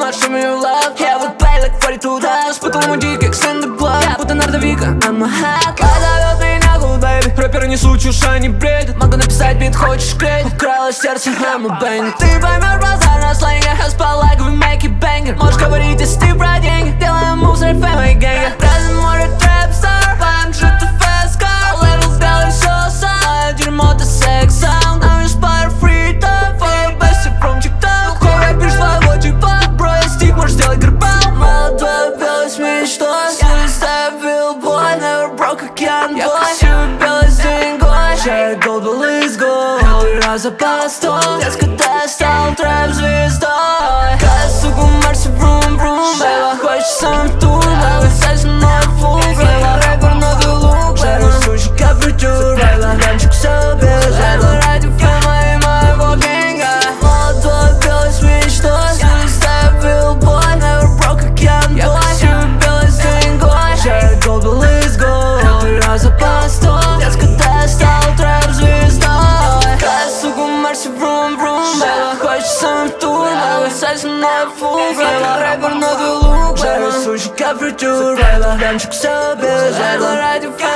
much show me your love. Yeah, we play like 42 dust. Путал муди, как in the club. Я будто Нардовика, I'm a hot. Зовет меня гул, baby. Рэперы несут чушь, они бредят. Могу написать бит, хочешь клеить. Украла сердце, I'm a banger. Ты поймешь базар на сленге. Хаспал like we make it banger. Можешь говорить, если ты про деньги. Делаем мув, зарифаем мои гэнги. Разом море трэп-стар. Фаем шут и fast car. Левел белый соса. Мое дерьмо это секс саунд. I'm inspired freedom. For your best from TikTok. Хуй рэпишь своего типа. Бро, я стик, можешь сделать грибал. Молодой белый с мечтой. Ставил бой, never broke a can boy. Я красивый белый с деньгой. Share gold, but let's go. Белый раза по сто. Детка, я стал трэп-звездой. Когда суку марси, брум-брум. Бэйба, хочется в тур. Бэйба, сядь со мной фул. Бэйба, рэпер, новый лук. Бэйба, суши, как фритюр. Бэйба, ганчик все без. Бэйба, ради фэма и моего гэнга. Молодой белый с мечтой. Ставил бой, never broke a can boy. Я красивый белый с деньгой. Share gold, but let's go. Белый раза по сто. Детка, я стал трэп-звездой. Когда суку марси, брум-брум. Бэйба, хочется в тур. Бэйба, сядь со мной фул. Бэйба, рэпер, новый лук. Бэйба, суши, как фритюр. Бэйба, ганчик все без. Бэйба, ради фэма.